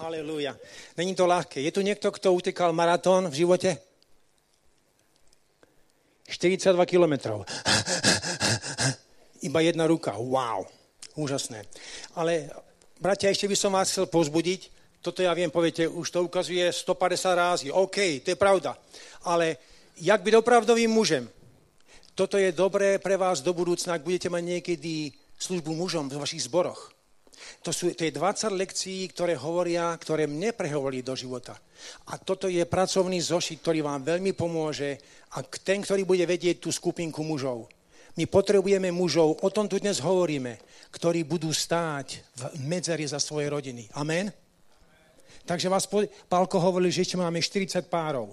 Halelúja. Není to ľahké. Je tu niekto, kto utekal maratón v živote? 42 kilometrov. Iba jedna ruka. Wow. Úžasné. Ale, bratia, ešte by som vás chcel povzbudiť. Toto ja viem, poviete, už to ukazuje 150 rázy. OK, to je pravda. Ale jak byť opravdovým mužem? Toto je dobré pre vás do budúcna, ak budete mať niekedy službu mužom v vašich zboroch. To je 20 lekcií, ktoré mne prehovorili do života. A toto je pracovný zošit, ktorý vám veľmi pomôže a ten, ktorý bude vedieť tú skupinku mužov. My potrebujeme mužov, o tom tu dnes hovoríme, ktorí budú stáť v medzeri za svoje rodiny. Amen? Takže vás Pálko hovoril, že ešte máme 40 párov.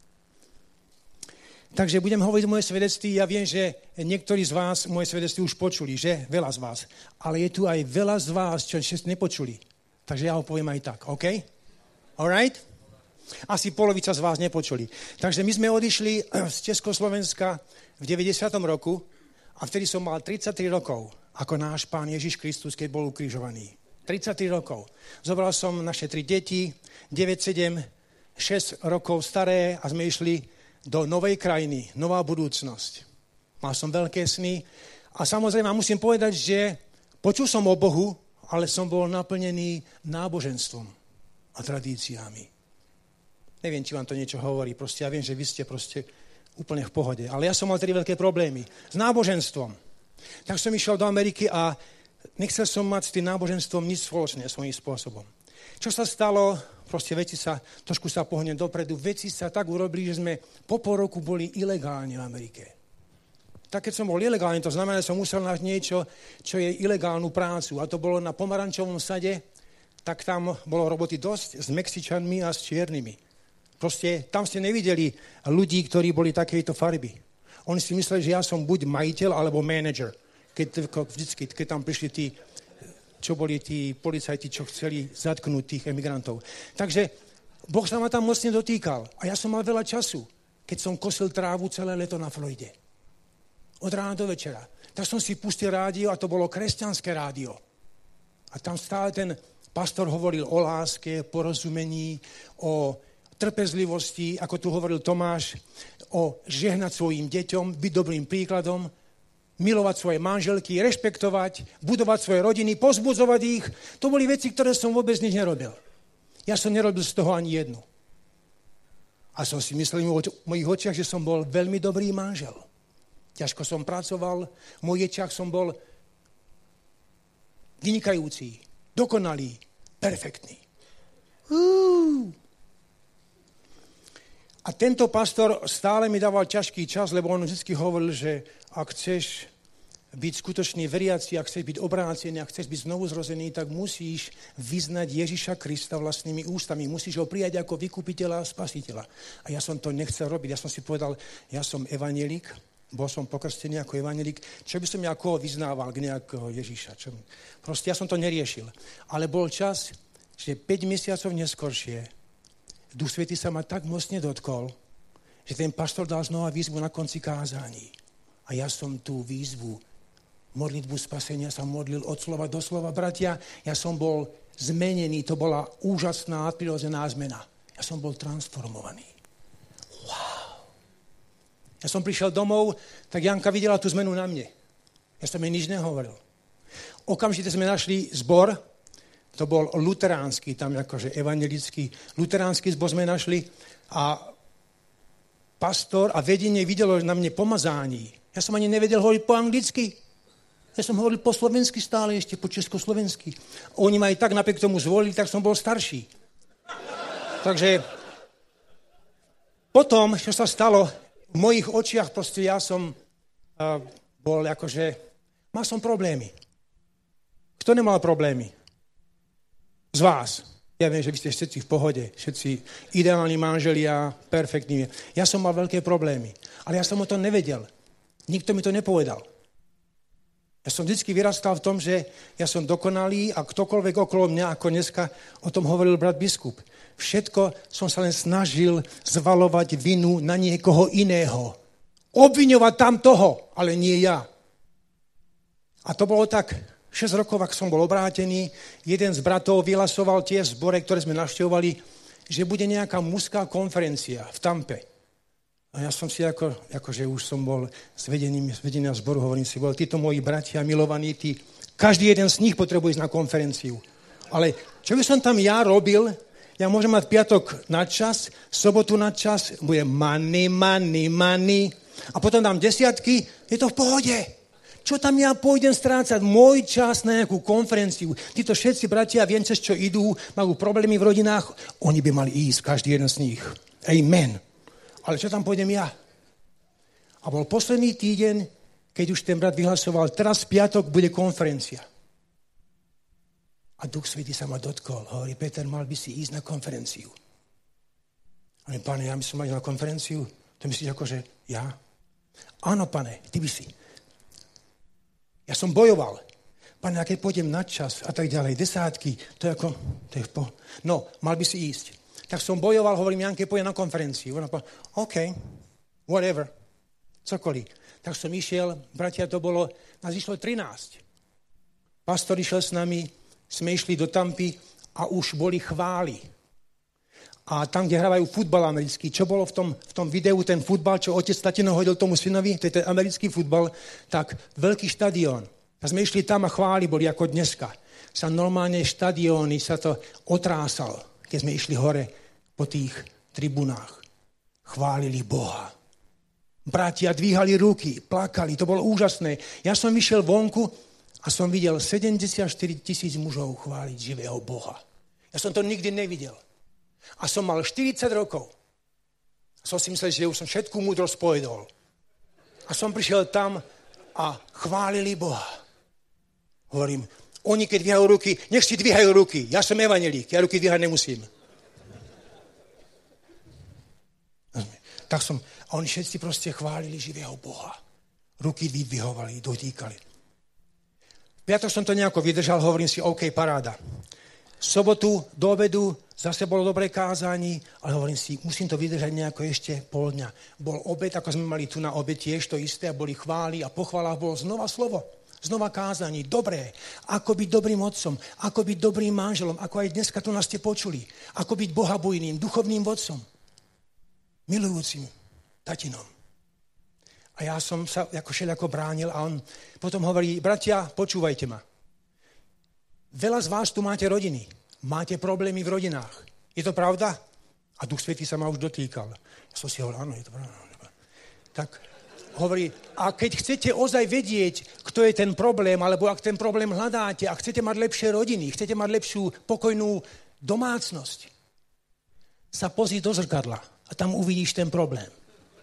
Takže budem hovoriť moje svedectví. Ja viem, že niektorí z vás moje svedectví už počuli, že? Veľa z vás. Ale je tu aj veľa z vás, čo ešte nepočuli. Takže ja ho poviem aj tak, OK? Alright? Asi polovica z vás nepočuli. Takže my sme odišli z Československa v 90. roku a vtedy som mal 33 rokov, ako náš Pán Ježiš Kristus, keď bol ukrižovaný. 33 rokov. Zobral som naše 3 deti, 9, 7, 6 rokov staré a sme išli do novej krajiny, nová budúcnosť. Mal som veľké sny a samozrejme musím povedať, že počul som o Bohu, ale som bol naplnený náboženstvom a tradíciami. Neviem, či vám to niečo hovorí, proste ja viem, že vy ste proste úplne v pohode, ale ja som mal tedy veľké problémy s náboženstvom. Tak som išiel do Ameriky a nechcel som mať s tým náboženstvom nič spoločné svojím spôsobom. Čo sa stalo? Proste trošku sa pohnem dopredu. Veci sa tak urobili, že sme po pol roku boli ilegálne v Amerike. Tak keď som bol ilegálny, to znamená, že som musel nájsť niečo, čo je ilegálnu prácu. A to bolo na pomarančovom sade, tak tam bolo roboty dosť s Mexičanmi a s čiernymi. Proste tam ste nevideli ľudí, ktorí boli takejto farby. Oni si mysleli, že ja som buď majiteľ, alebo manažer. Keď tam prišli tí, čo boli tí policajti, čo chceli zatknúť tých emigrantov. Takže Boh sa ma tam mocne dotýkal. A ja som mal veľa času, keď som kosil trávu celé leto na Floride. Od rána do večera. Tak som si pustil rádio a to bolo kresťanské rádio. A tam stále ten pastor hovoril o láske, porozumení, o trpezlivosti, ako tu hovoril Tomáš, o žehnať svojim deťom, byť dobrým príkladom, milovať svoje manželky, rešpektovať, budovať svoje rodiny, pozbudzovať ich. To boli veci, ktoré som vôbec nič nerobil. Ja som nerobil z toho ani jednu. A som si myslel v mojich očiach, že som bol veľmi dobrý manžel. Ťažko som pracoval, v mojich očiach som bol vynikajúci, dokonalý, perfektný. A tento pastor stále mi dával ťažký čas, lebo on vždy hovoril, že ak chceš byť skutočný veriaci, ak chceš byť obrácený, ak chceš byť znovu zrozený, tak musíš vyznať Ježiša Krista vlastnými ústami. Musíš ho prijať ako vykupiteľa a spasiteľa. A ja som to nechcel robiť. Ja som si povedal, ja som evanjelik, bol som pokrstený ako evanjelik. Čo by som ja koho vyznával k nejakého Ježiša? Proste ja som to neriešil. Ale bol čas, že 5 mesiacov neskôršie Duch Svätý sa ma tak mocne dotkol, že ten pastor dal znova výzvu na konci kázání. A ja som tú výzvu, modlitbu spasenia sa modlil od slova do slova. Bratia, ja som bol zmenený, to bola úžasná, prirodzená zmena. Ja som bol transformovaný. Wow. Ja som prišiel domov, tak Janka videla tú zmenu na mne. Ja som jej nič nehovoril. Okamžite sme našli zbor, to bol luteránsky, tam akože evangelický, luteránsky zbor sme našli a pastor a vedenie videlo na mne pomazání. Ja som ani nevedel hovoriť po anglicky. Ja som hovoril po slovensky stále, ešte po československy. Oni ma aj tak napriek tomu zvolili, tak som bol starší. Takže potom, čo sa stalo, v mojich očiach proste ja som bol akože, mal som problémy. Kto nemal problémy? Z vás. Ja viem, že vy ste všetci v pohode, všetci ideálni manželia, perfektní. Ja som mal veľké problémy, ale ja som o tom nevedel. Nikto mi to nepovedal. Ja som vždycky vyrastal v tom, že ja som dokonalý a ktokoľvek okolo mňa, ako dneska o tom hovoril brat biskup. Všetko som sa len snažil zvalovať vinu na niekoho iného. Obviňovať tam toho, ale nie ja. A to bolo tak 6 rokov, ak som bol obrátený, jeden z bratov vyhlasoval tiež v zbore, ktoré sme navštevovali, že bude nejaká mužská konferencia v Tampe. A ja som si akože už som bol z vedenia zboru, hovorím si, títo moji bratia milovaní, každý jeden z nich potrebuje ísť na konferenciu. Ale čo by som tam ja robil, ja môžem mať piatok na čas, sobotu na čas, bude money. A potom dám desiatky, je to v pohode. Čo tam ja pôjdem strácať môj čas na nejakú konferenciu? Títo všetci bratia, viem cez čo idú, majú problémy v rodinách, oni by mali ísť, každý jeden z nich. Amen. Ale čo tam pôjdem ja? A bol posledný týdeň, keď už ten brat vyhlasoval, teraz v piatok bude konferencia. A Duch Svätý sa ma dotkol. Hovorí, Peter, mal by si ísť na konferenciu. A mi, pane, ja by som mal ísť na konferenciu? To myslíš akože ja? Áno, pane, ty by si. Ja som bojoval. Pane, a keď pôjdem na čas a tak ďalej, desátky, to je ako, no, mal by si ísť. Tak som bojoval, hovorím, Janke, pôjdem na konferenciu. Ona povedala, OK, whatever, cokoliv. Tak som išiel, bratia, nás išlo 13. Pastor išiel s nami, sme išli do Tampy a už boli chvály. A tam, kde hrávajú futbal americký, čo bolo v tom videu, ten futbal, čo otec tatino hodil tomu synovi, to je ten americký futbal, tak veľký štadión. A sme išli tam a chvály boli ako dneska. Sa normálne štadióny, sa to otrásalo, keď sme išli hore po tých tribunách. Chválili Boha. Bratia dvíhali ruky, plakali, to bolo úžasné. Ja som vyšiel vonku a som videl 74 000 mužov chváliť živého Boha. Ja som to nikdy nevidel. A som mal 40 rokov. Som si myslel, že už som všetku múdrosť povedol. A som prišiel tam a chválili Boha. Hovorím, oni keď dvíhajú ruky, nech si dvíhajú ruky. Ja som evanjelík, ja ruky dvíhať nemusím. A oni všetci proste chválili živého Boha. Ruky vyzdvihovali, dotýkali. V piatok som to nejako vydržal, hovorím si, OK, paráda. V sobotu do obedu zase bolo dobré kázanie, ale hovorím si, musím to vydržať nejako ešte pol dňa. Bol obed, ako sme mali tu na obed tiež to isté, a boli chvály a po chválach bolo znova slovo, znova kázanie, dobré, ako byť dobrým otcom, ako byť dobrým manželom, ako aj dneska tu nás ste počuli, ako byť bohabojným, duchovným vodcom, milujúcim tatinom. A ja som sa ako všelijako bránil a on potom hovorí, bratia, počúvajte ma. Veľa z vás tu máte rodiny. Máte problémy v rodinách. Je to pravda? A Duch Svätý sa ma už dotýkal. Ja som si hovoril, áno, je to pravda. Tak hovorí, a keď chcete ozaj vedieť, kto je ten problém, alebo ak ten problém hľadáte a chcete mať lepšie rodiny, chcete mať lepšiu pokojnú domácnosť, sa pozri do zrkadla a tam uvidíš ten problém.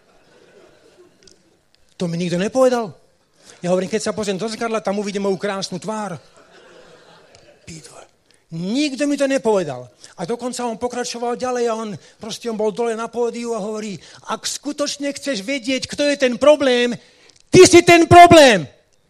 To mi nikto nepovedal. Ja hovorím, keď sa pozriem do zrkadla, tam uvidím moju krásnu tvár. Nikto mi to nepovedal. A dokonca on pokračoval ďalej a on bol dole na pódiu a hovorí, ak skutočne chceš vedieť, kto je ten problém, ty si ten problém.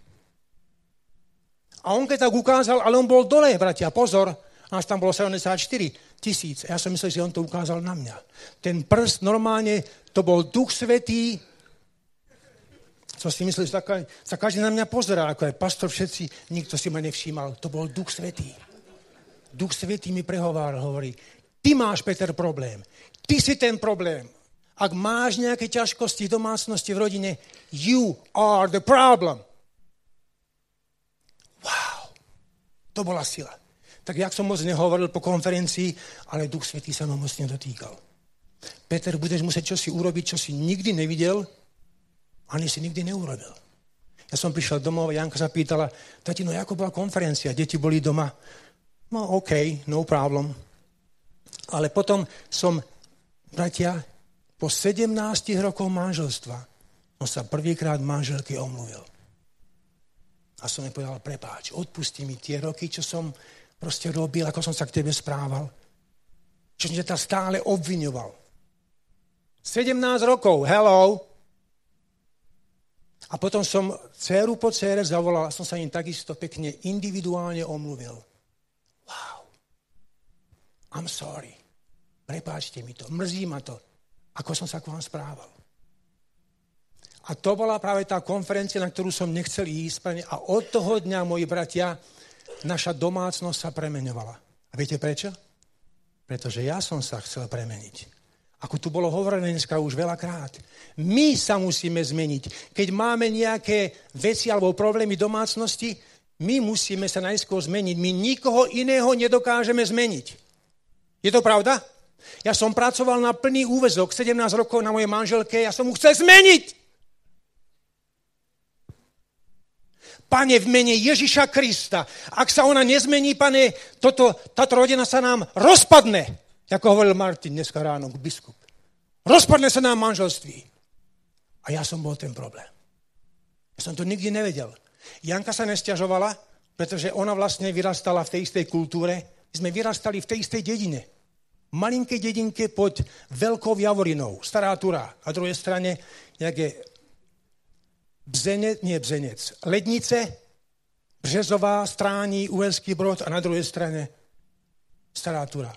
A on keď tak ukázal, ale on bol dole, bratia, pozor, nás tam bolo 74 000. Ja som myslel, že on to ukázal na mňa. Ten prst normálne, to bol Duch Svätý. Som si myslel, že sa každý na mňa pozerá, ako aj pastor, všetci, nikto si ma nevšímal. To bol Duch Svätý. Duch Svätý mi prehováral, hovorí, ty máš, Peter, problém. Ty si ten problém. Ak máš nejaké ťažkosti v domácnosti, v rodine, you are the problem. Wow. To bola sila. Tak jak som moc nehovoril po konferencii, ale Duch Svätý sa ma mocne dotýkal. Peter, budeš musieť čosi urobiť, čo si nikdy nevidel, ani si nikdy neurobil. Ja som prišiel domov a Janka sa pýtala, tatino, ako bola konferencia? Deti boli doma. No OK, no problem. Ale potom som, bratia, po 17 rokoch manželstva, on sa prvýkrát manželke omluvil. A som jej povedal, prepáč, odpusti mi tie roky, čo som proste robil, ako som sa k tebe správal. Čo som ťa stále obviňoval. 17 rokov, hello. A potom som dceru po dcere zavolal a som sa im takisto pekne individuálne omluvil. Wow. I'm sorry. Prepáčte mi to. Mrzí ma to, ako som sa k vám správal. A to bola práve tá konferencia, na ktorú som nechcel ísť. A od toho dňa, moji bratia, naša domácnosť sa premenovala. A viete prečo? Pretože ja som sa chcel premeniť. Ako tu bolo hovorené dneska už veľakrát. My sa musíme zmeniť. Keď máme nejaké veci alebo problémy domácnosti, my musíme sa najskôr zmeniť. My nikoho iného nedokážeme zmeniť. Je to pravda? Ja som pracoval na plný úväzok 17 rokov na mojej manželke, ja som mu chcel zmeniť. Pane, v mene Ježiša Krista, ak sa ona nezmení, pane, táto rodina sa nám rozpadne, ako hovoril Martin dneska ráno, biskup. Rozpadne sa nám manželství. A ja som bol ten problém. Ja som to nikdy nevedel. Janka sa nesťažovala, pretože ona vlastne vyrastala v tej istej kultúre. My sme vyrastali v tej istej dedine. Malinkej dedinke pod Veľkou Javorinou, Stará Turá. Na druhej strane nejaké Bzenec, Lednice, Březová, Strání, Uherský Brod a na druhej strane Stará Turá.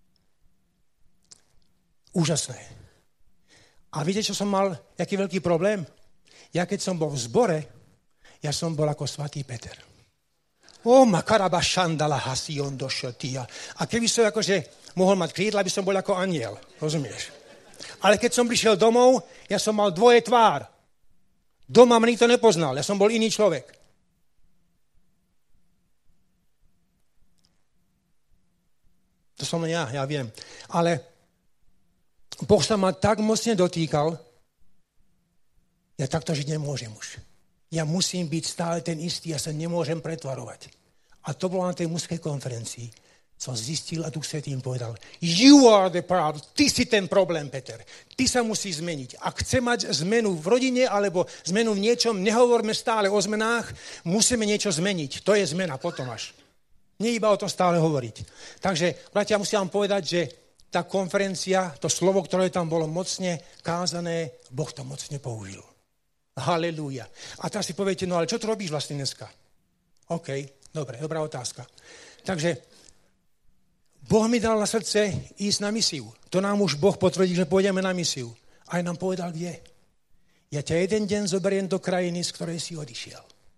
Úžasné. A viete, čo som mal, jaký veľký problém? Ja keď som bol v zbore, ja som bol ako svätý Peter. Makaraba šandala hasion došotia. A keby som akože mohol mať krídla, by som bol ako anjel. Rozumieš? Ale keď som prišiel domov, ja som mal dvoje tvár. Doma ma nikto nepoznal, ja som bol iný človek. To som ja viem. Ale Boh sa ma tak mocne dotýkal, ja takto žiť nemôžem už. Ja musím byť stále ten istý, ja sa nemôžem pretvarovať. A to bolo na tej mužskej konferencii. Som zistil a Duch Svätý im povedal, you are the problem. Ty si ten problém, Peter. Ty sa musíš zmeniť. Ak chce mať zmenu v rodine alebo zmenu v niečom, nehovorme stále o zmenách, musíme niečo zmeniť. To je zmena potom až. Nie iba o tom stále hovoriť. Takže, bratia, musím vám povedať, že tá konferencia, to slovo, ktoré tam bolo mocne kázané, Boh to mocne použil. Halelúja. A teraz si poviete, no ale čo tu robíš vlastne dneska? OK, dobre, dobrá otázka. Takže Boh mi dal na srdce ísť na misiu. To nám už Boh potvrdí, že pôjdeme na misiu. Aj nám povedal, kde. Ja ťa jeden deň zoberiem do krajiny, z ktorej si odišiel.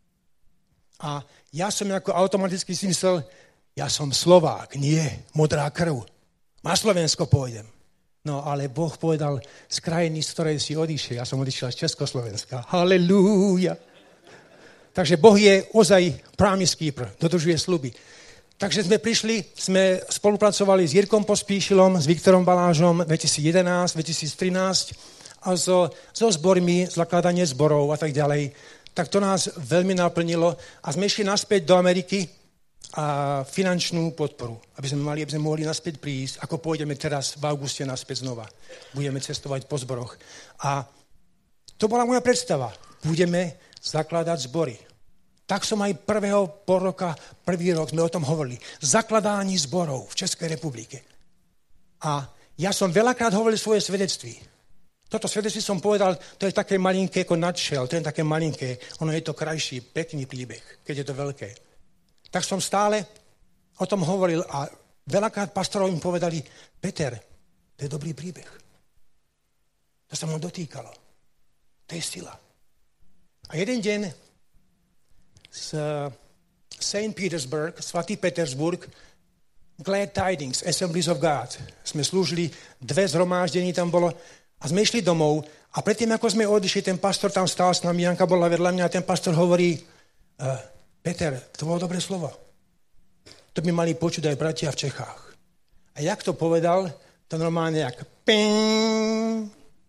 A ja som ako automaticky si myslel, ja som Slovák, nie modrá krv. Na Slovensko pôjdem. No ale Boh povedal, z krajiny, z ktorej si odišiel. Ja som odišiel z Československa. Halelúja. Takže Boh je ozaj promise keeper, dodržuje sľuby. Takže sme prišli, sme spolupracovali s Jirkom Pospíšilom, s Viktorom Balážom 2011, 2013 a so zbormi, zakladanie zborov a tak ďalej. Tak to nás veľmi naplnilo a sme išli naspäť do Ameriky a finančnú podporu, aby sme mohli naspäť prísť, ako pôjdeme teraz v auguste naspäť znova. Budeme cestovať po zboroch. A to bola moja predstava. Budeme zakladať zbory. Tak som aj prvý rok sme o tom hovorili. Zakladání zborov v Českej republike. A ja som veľakrát hovoril svoje svedectví. Toto svedectví som povedal, to je také malinké ako nutshell, to je také malinké, ono je to krajší, pekný príbeh, keď je to veľké. Tak som stále o tom hovoril a veľakrát pastorov im povedali, Peter, to je dobrý príbeh. To sa ma dotýkalo. To je sila. A jeden deň z St. Petersburg, svätý Petersburg, Glad Tidings, Assemblies of God. Sme slúžili, 2 zhromáždení tam bolo a sme išli domov a predtým, ako sme odišli, ten pastor tam stál s nami, Janka bola vedľa mňa a ten pastor hovorí, Peter, to bolo dobré slovo. To by mali počuť aj bratia v Čechách. A jak to povedal, to normálne jak ping.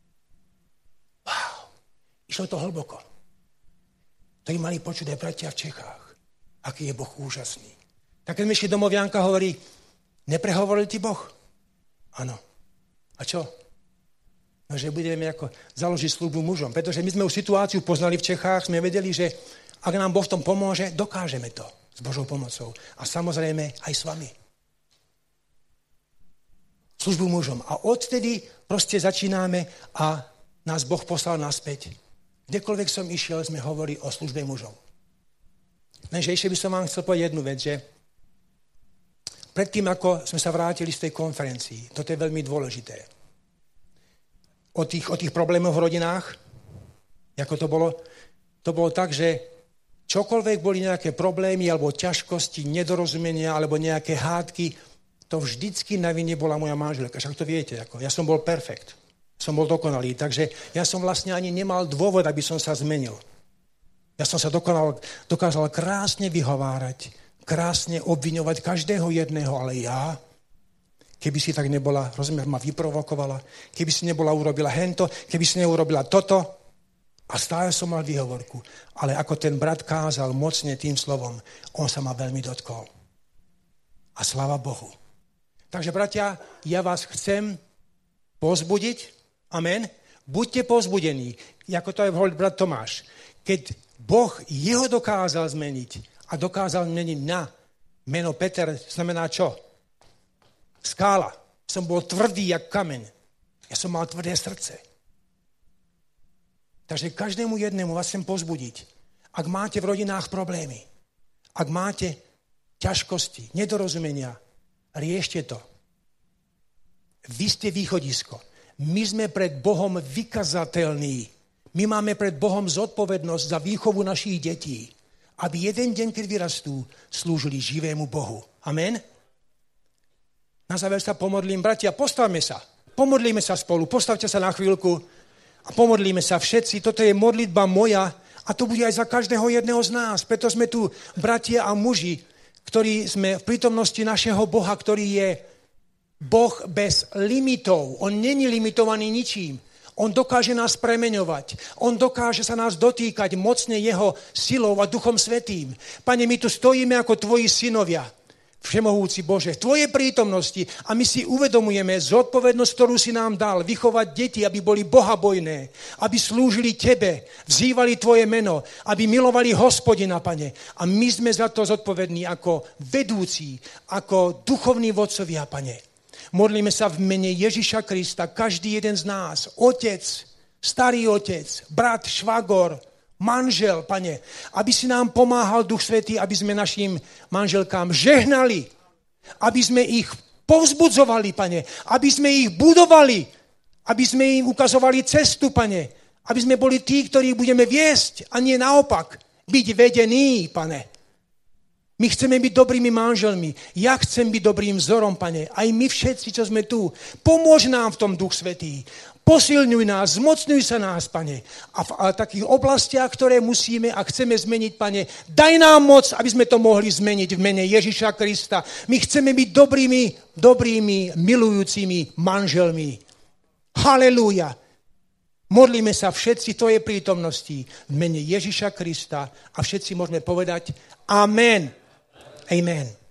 Wow, išlo to hlboko. To im mali počuť aj bratia v Čechách. Aký je Boh úžasný. Tak keď mi išli domov, Janka hovorí, neprehovoril ti Boh? Áno. A čo? No, že budeme ako založiť službu mužom. Pretože my sme už situáciu poznali v Čechách, sme vedeli, že ak nám Boh v tom pomôže, dokážeme to s Božou pomocou. A samozrejme aj s vami. Službu mužom. A odtedy proste začíname a nás Boh poslal naspäť. Kdekoľvek som išiel, sme hovorili o službe mužov. Lenže ešte by som vám chcel povedať jednu vec, že predtým, ako sme sa vrátili z tej konferencii, toto je veľmi dôležité, o tých problémoch v rodinách, Ako to bolo? To bolo tak, že čokoľvek boli nejaké problémy, alebo ťažkosti, nedorozumenia, alebo nejaké hádky, to vždycky na vine bola moja manželka. Však to viete, ja som bol perfekt. Som bol dokonalý, takže ja som vlastne ani nemal dôvod, aby som sa zmenil. Ja som sa dokázal krásne vyhovárať, krásne obviňovať každého jedného, ale ja, keby si tak nebola, rozumiem, ma vyprovokovala, keby si nebola urobila hento, keby si neurobila toto, a stále som mal výhovorku. Ale ako ten brat kázal mocne tým slovom, on sa ma veľmi dotkol. A sláva Bohu. Takže, bratia, ja vás chcem povzbudiť, amen, buďte povzbudení, ako to aj hovoril brat Tomáš. Keď Boh jeho dokázal zmeniť a dokázal zmeniť na meno Peter, znamená čo? Skála. Som bol tvrdý jak kameň. Ja som mal tvrdé srdce. Takže každému jednému vás chcem povzbudiť. Ak máte v rodinách problémy, ak máte ťažkosti, nedorozumenia, riešte to. Vy ste východisko. My sme pred Bohom vykazateľní. My máme pred Bohom zodpovednosť za výchovu našich detí, aby jeden deň, keď vyrastú, slúžili živému Bohu. Amen? Na záver sa pomodlím. Bratia, postavme sa. Pomodlíme sa spolu. Postavte sa na chvíľku a pomodlíme sa všetci. Toto je modlitba moja a to bude aj za každého jedného z nás. Preto sme tu bratia a muži, ktorí sme v prítomnosti našeho Boha, ktorý je Boh bez limitov. On není limitovaný ničím. On dokáže nás premeňovať. On dokáže sa nás dotýkať mocne jeho silou a Duchom Svätým. Pane, my tu stojíme ako tvoji synovia. Všemohúci Bože, v tvojej prítomnosti a my si uvedomujeme zodpovednosť, ktorú si nám dal, vychovať deti, aby boli bohabojné, aby slúžili tebe, vzývali tvoje meno, aby milovali Hospodina, Pane. A my sme za to zodpovední ako vedúci, ako duchovní vodcovia, Pane. Modlíme sa v mene Ježiša Krista, každý jeden z nás, otec, starý otec, brat, švagor, manžel, Pane, aby si nám pomáhal Duch Svätý, aby sme našim manželkám žehnali, aby sme ich povzbudzovali, Pane, aby sme ich budovali, aby sme im ukazovali cestu, Pane, aby sme boli tí, ktorí budeme viesť a nie naopak, byť vedení, Pane. My chceme byť dobrými manželmi. Ja chcem byť dobrým vzorom, Pane. Aj my všetci, čo sme tu. Pomôž nám v tom, Duch Svätý. Posilňuj nás, zmocňuj sa nás, Pane. A v takých oblastiach, ktoré musíme a chceme zmeniť, Pane, daj nám moc, aby sme to mohli zmeniť v mene Ježiša Krista. My chceme byť dobrými, milujúcimi manželmi. Halelúja. Modlíme sa všetci v tvojej prítomnosti v mene Ježiša Krista a všetci môžeme povedať Amen. Amen.